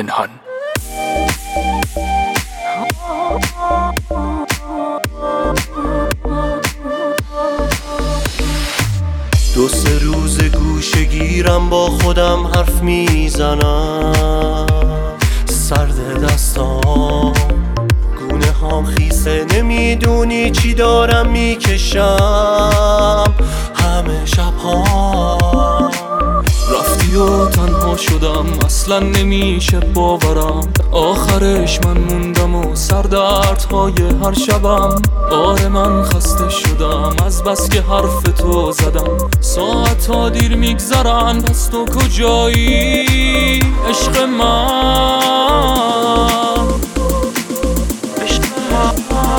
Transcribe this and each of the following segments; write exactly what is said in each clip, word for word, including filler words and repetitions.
پنهان. دو سه روز گوشه گیرم با خودم حرف میزنم، سرد دستام گونه هام خیسه، نمیدونی چی دارم میکشم همه شب ها. رفتی و تنها شدم، اصلا نمیشه باورم، آخرش من موندم و سردردهای هر شبم. آره من خسته شدم از بس که حرف تو زدم، ساعت ها دیر میگذرن، پس تو کجایی عشق من؟ عشق من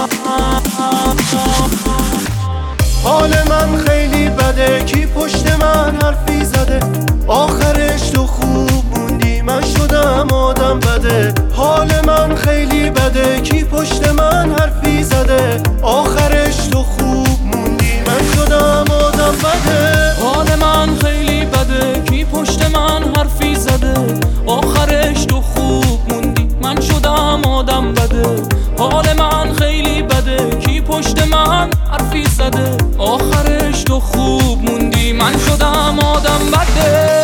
حال من خیلی بده، کی پشت من حرفی زده، آخرش تو خوب موندی من شدم آدم بده. حال من خیلی بده، کی پشت من حرفی زده، آخرش تو خوب موندی من شدم آدم بده. حال من خیلی بده، کی پشت من حرفی زده، آخرش تو خوب موندی من شدم آدم بده. حال من خیلی بده، کی پشت من حرفی زده، آخرش تو خوب موندی من شدم آدم بده.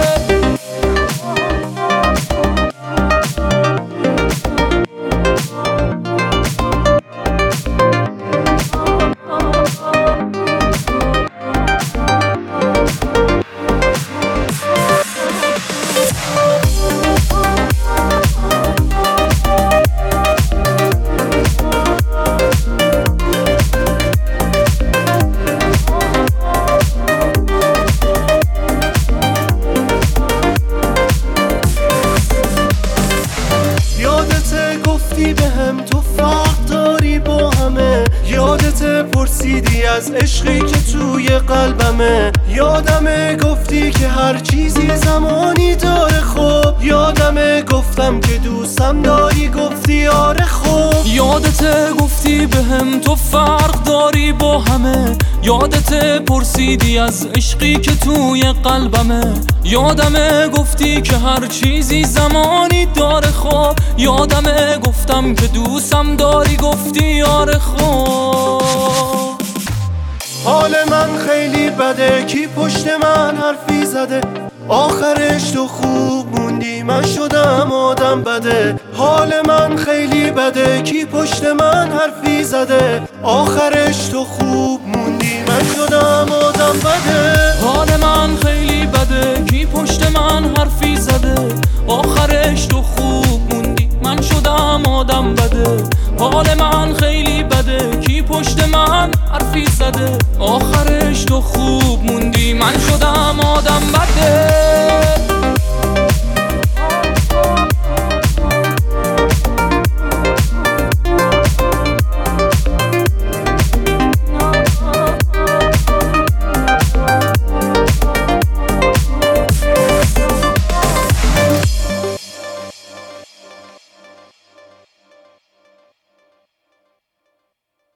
گفتی بهم تو فرق داری با همه، یادت پرسیدی از عشقی که توی قلبمه، یادمه گفتی که هر چیزی زمانی داره خوب، یادمه گفتم که دوستم داری گفتی آره خوب. یادت گفتی بهم تو فرق داری با همه، یادت پرسیدی از عشقی که توی قلبمه، یادمه گفتی که هر چیزی زمانی داره خوب، یادمه گفتم که دوستم داری گفتی آره خوب. حال من خیلی بده، کی پشت من حرفی زده، آخرش تو خوب موندی من شدم آدم بده. حال من خیلی بده، کی پشت من حرفی زده، آخرش تو خوب موندی من شدم آدم بده. حال من خیلی بده، کی پشت من حرفی زده، آخرش تو خوب موندی من شدم آدم بده. حال من خیلی بده، کی پشت من حرفی زده، آخرش تو خوب موندی من شدم آدم بده.